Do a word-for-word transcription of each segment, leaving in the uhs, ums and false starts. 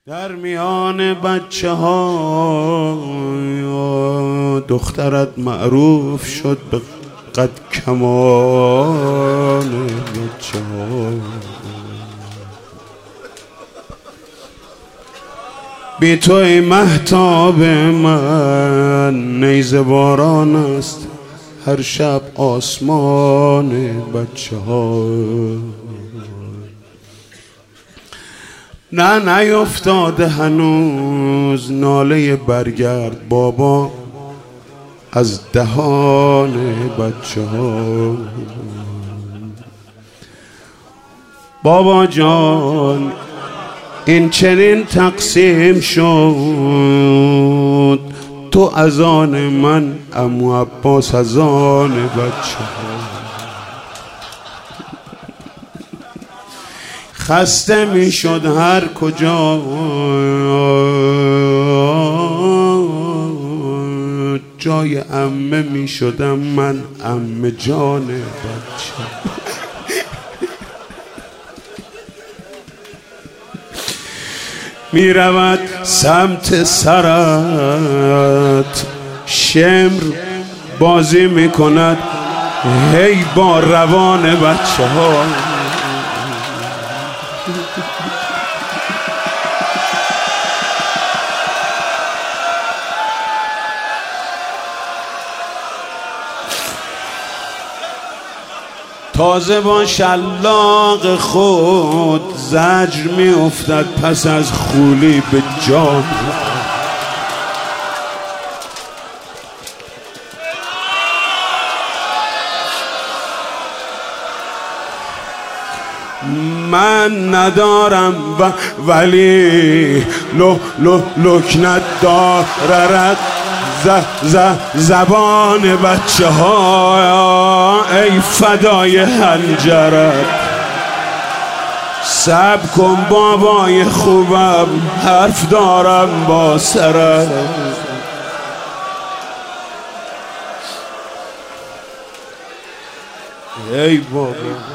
در میان بچه ها دخترت معروف شد به قد کمان بچه ها. بی تو ای مهتاب من نیزه باران است هر شب آسمان بچه ها. نه نیفتاده هنوز ناله برگرد بابا از دهان بچه ها. بابا جان این چنین تقسیم شد، تو از آن من عمو عباس از آن بچه ها. خسته می شد هر کجا جای عمه می شدم من عمه جان بچه. می رود سمت سرت شمر بازی می کند هی با روان بچه ها. تازه با شلاق خود زجر می افتد پس از خولی به جان. من ندارم و ولی لو لو لکنت دارد ز ز زبان بچه ها. ای فدای حنجرت صبر کن بابای خوبم حرف دارم با سرت. ای بابا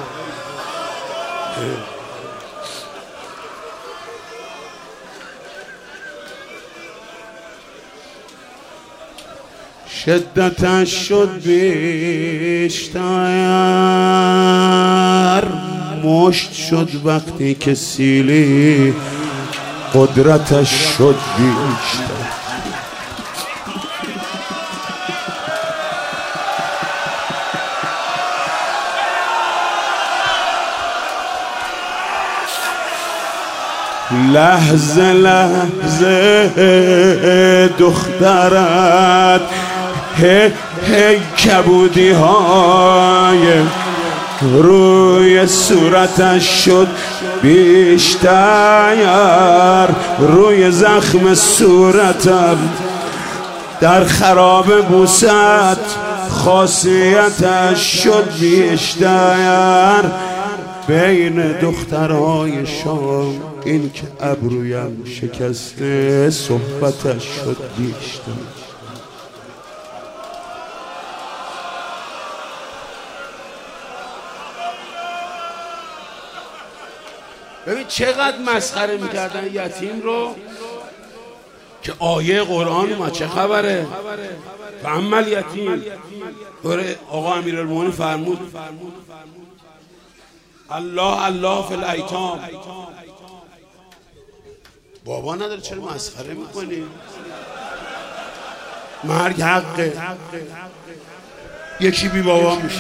شدتش شد بیشتر مشت شد وقتی که سیلی قدرتش شد بیشتر. لحظه لحظه دخترت هی هی کبودی های روی صورتش شد بیشتر. روی زخم صورتم در خراب بوست خاصیتش شد بیشتر. بین دخترهای شام این که ابرویم شکسته صحبتش شد بیشتر. ببین چقدر مسخره میکردن یتیم رو که آیه قرآن اومد چه خبره. فاما الیتیم آقا امیرالمومنین فرمود الله الله فی الایتام. بابا نداره چرا مسخره میکنی؟ مرگ حقه. یکی بی بابا میشه.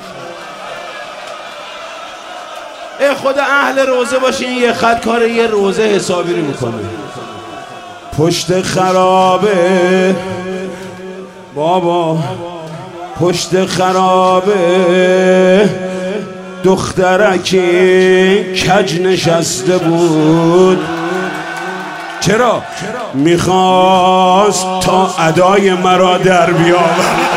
ای خدا اهل روزه باشین یه خط کار یه روزه حسابی رو میکنه. پشت خرابه بابا پشت خرابه دخترکی کج نشسته بود. چرا؟ میخواست تا ادای مرا در بیاورد.